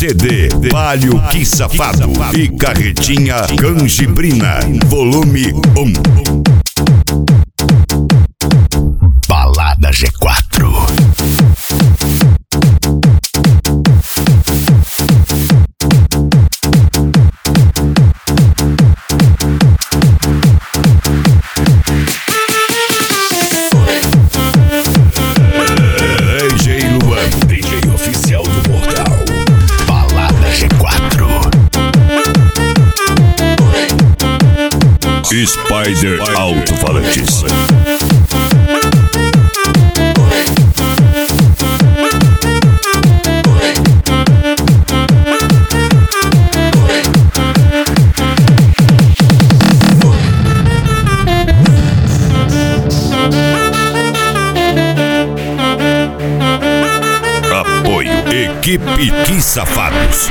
CD Palio Que Safado e Carretinha Canjibrina, volume 1. Balada G4. Spider Alto-Falantes. Apoio Equipe Que Safados.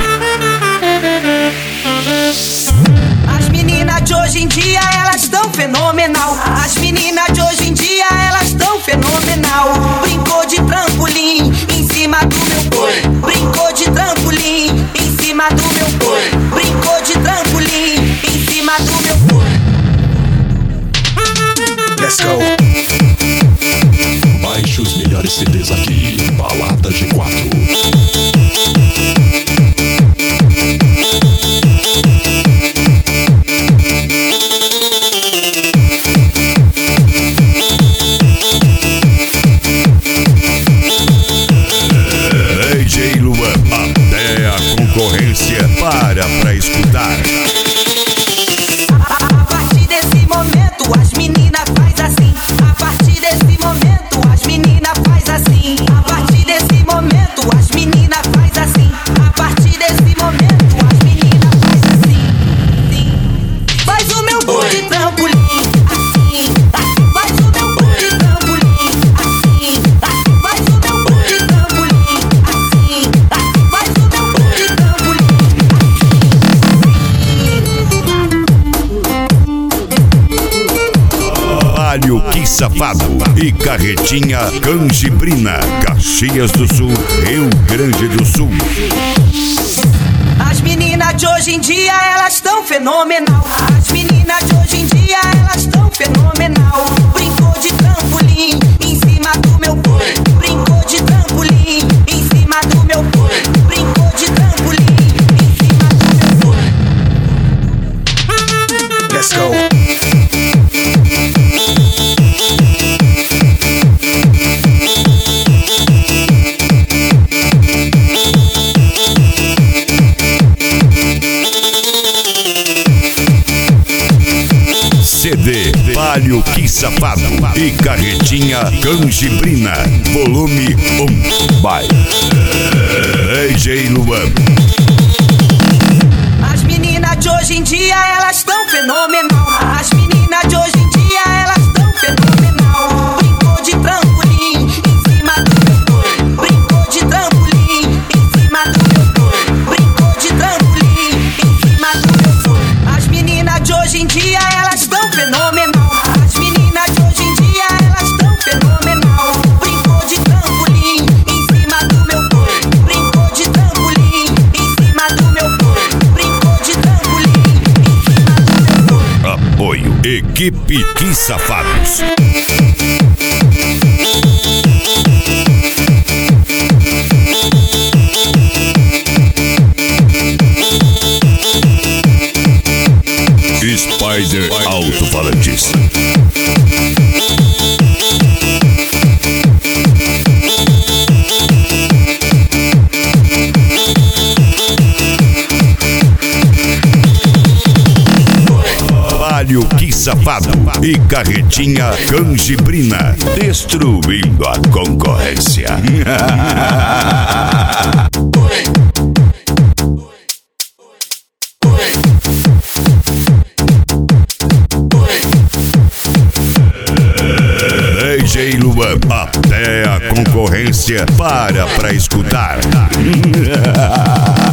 As meninas de hoje em dia, elas tão fenomenal. As meninas de hoje em dia, elas tão fenomenal. Brincou de trampolim em cima do meu boi. Brincou de trampolim em cima do meu boi. Brincou de trampolim em cima do meu boi. Let's go. Baixe os melhores CDs aqui, Balada G4. Concorrência pra escutar. A partir desse momento as meninas faz assim. A partir desse momento as meninas faz assim. A partir desse momento as meninas faz assim. A partir desse momento as meninas faz assim. Sim. Faz o meu boi de trampolim assim. Faz o meu boi de trampolim assim. Faz o meu boi de trampolim assim. Faz o meu boi de trampolim. Palio Que Safado e Carretinha Canjibrina, Caxias do Sul, Rio Grande do Sul. As meninas de hoje em dia, elas tão fenomenal. As meninas de hoje em dia, elas tão fenomenal. Brincou de trampolim em cima do meu boi. Brincou de trampolim em cima do meu boi. Brincou de trampolim em cima do meu boi. Let's go. CD Palio Que Safado e Carretinha Canjibrina, volume 1. By DJ Luan. As meninas de hoje em dia, elas tão fenomenal. As meninas de hoje em dia, elas tão fenomenal. Brincou de trampolim em cima do meu boi. Brincou de trampolim em cima do meu boi. Brincou de trampolim em cima do meu boi. As meninas de hoje em dia, elas tão fenomenal. As meninas de hoje em dia, elas tão fenomenal. Brincou de trampolim em cima do meu boi. Brincou de trampolim em cima do meu boi. Brincou de trampolim em cima do meu boi. Apoio Equipe Que Safados. Spider Alto-Falantes. Palio Que Safado e Carretinha Canjibrina, destruindo a concorrência. DJ Luan, até a concorrência pra escutar.